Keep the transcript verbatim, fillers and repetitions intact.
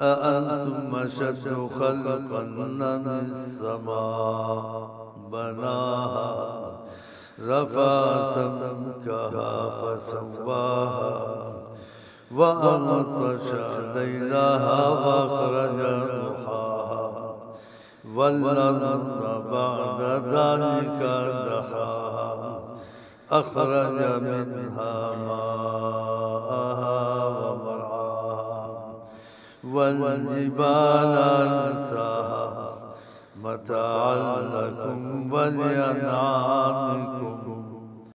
أأنتم أشد خلقا أم السماء بناها رفع سمكها فسواها وأغطش ليلها وأخرج ضحاها والأرض بعد ذلك دحاها أخرج منها ماءها ومرعاها والجبال أرساها متاعا لكم ولأنعامكم